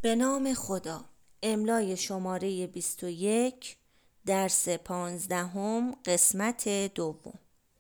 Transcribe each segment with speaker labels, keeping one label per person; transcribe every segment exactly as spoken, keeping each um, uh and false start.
Speaker 1: به نام خدا. املای شماره بیست و یک، درس پانزدهم، قسمت دوم.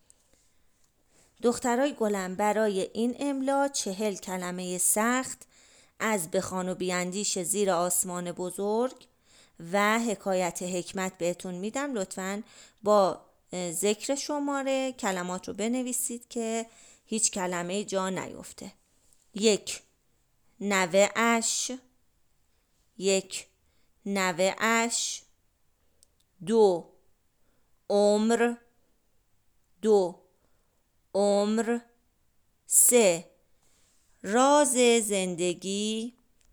Speaker 1: دخترای گلم، برای این املا چهل کلمه سخت از بخوان و بیاندیش زیر آسمان بزرگ و حکایت حکمت بهتون میدم. لطفاً با ذکر شماره کلمات رو بنویسید که هیچ کلمه جا نیفته. یک، نوه اش. یک، نوه اش. دو، عمر. دو، عمر. سه، راز زندگی.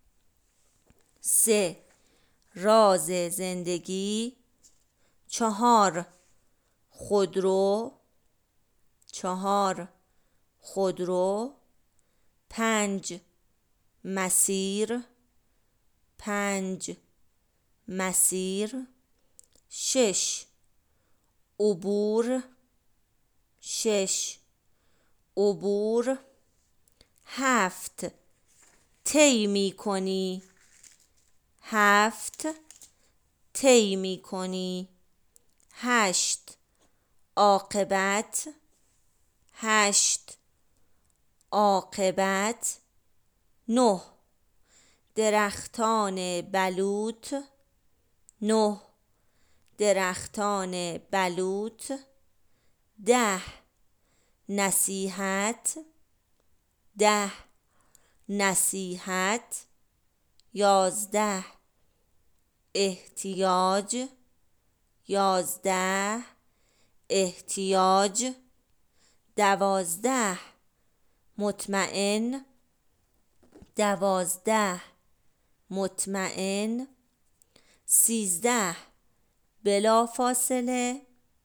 Speaker 1: سه، راز زندگی. چهار، خودرو. چهار، خودرو. پنج، مسیر. پنج، مسیر. شش، عبور. شش، عبور. هفت، طی می‌کنی. هفت، طی می‌کنی. هشت، عاقبت. هشت، عاقبت. نه، درختان بلوط. نه، درختان بلوط. ده، نصیحت. ده، نصیحت. یازده، احتیاج. یازده، احتیاج. دوازده، مطمئن. دوازده، مطمئن. سیزده، بلا فاصله.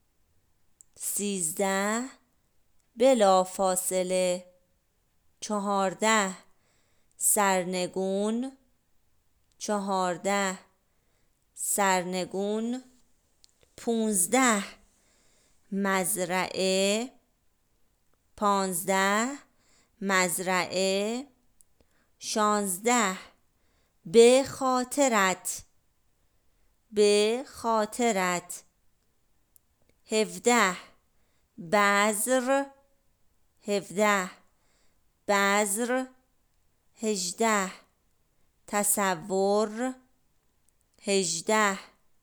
Speaker 1: سیزده، بلا فاصله. چهارده، سرنگون. چهارده، سرنگون. پونزده، مزرعه. پانزده، مزرعه. شانزده، به خاطرت. به خاطرت. هفده، بذر. هفده، بذر. هجده، تصور. هجده،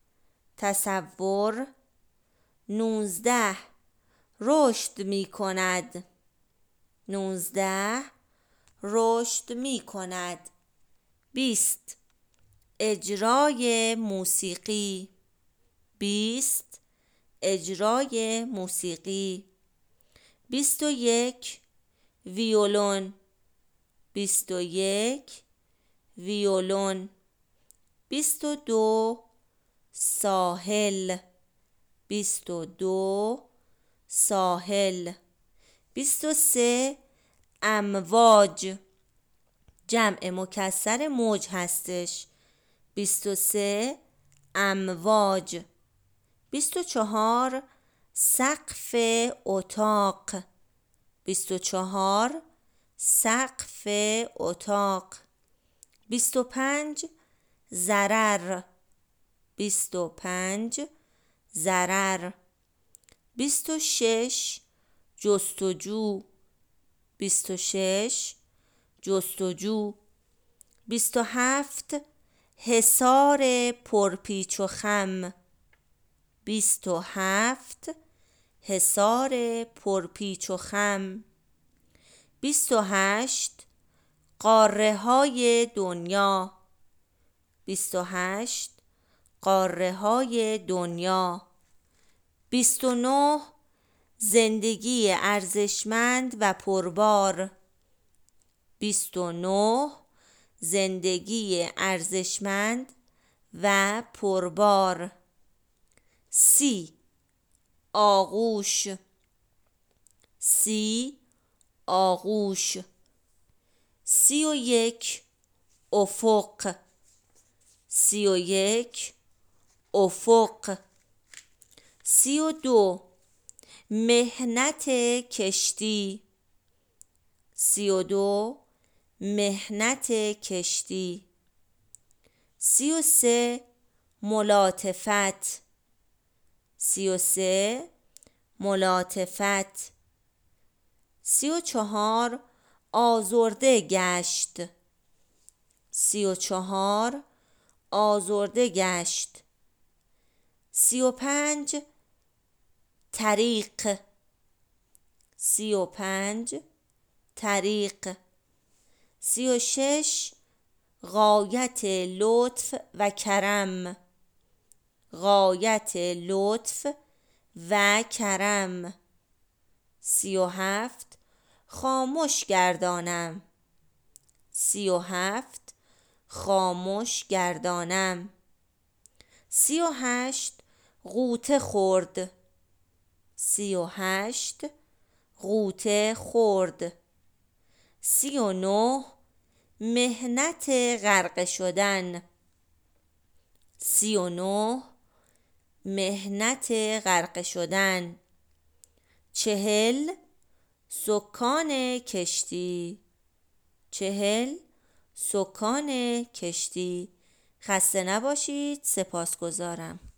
Speaker 1: تصور. نوزده، رشد می کند. نوزده، رشد می کند. بیست، اجرای موسیقی. بیست، اجرای موسیقی. بیست و یک، ویولون. بیست و یک، ویولون. بیست و دو، ساحل. بیست و دو، ساحل. بیست و سه، امواج. جمع مکسر موج هستش. بیست و سه، امواج. بیست و چهار، سقف اتاق. بیست و چهار، سقف اتاق. بیست و پنج، ضرر. بیست و پنج، ضرر. بیست و شش، جستجو. بیست و شش، جستجو. بیست و هفت، حصار پرپیچ و خم. بیست و هفت، حصار پرپیچ و خم. بیست و هشت، قاره های دنیا. بیست و هشت، قاره های دنیا. بیست و نه، زندگی ارزشمند و پربار. بیست و نه، زندگی ارزشمند و پربار. سی، آغوش. سی، آغوش. سی و یک، افق. سی و یک، افق. سی و دو، محنت کشتی. سی و دو، محنت کشتی. سی و سه ملاطفت، سی و سه ملاطفت. سی و چهار آزرده گشت، سی و چهار آزرده گشت. سی و پنج طریق، سی و پنج طریق. سی و شش غایت لطف و کرم، غایت لطف و کرم. سی و هفت خاموش گردانم، سی و هفت خاموش گردانم. سی و هشت غوطه خورد، سی و هشت غوطه خورد. سی و نه محنت غرقه شدن، سی و نه محنت غرقه شدن. چهل سکان کشتی، چهل سکان کشتی. خسته نباشید. سپاسگزارم.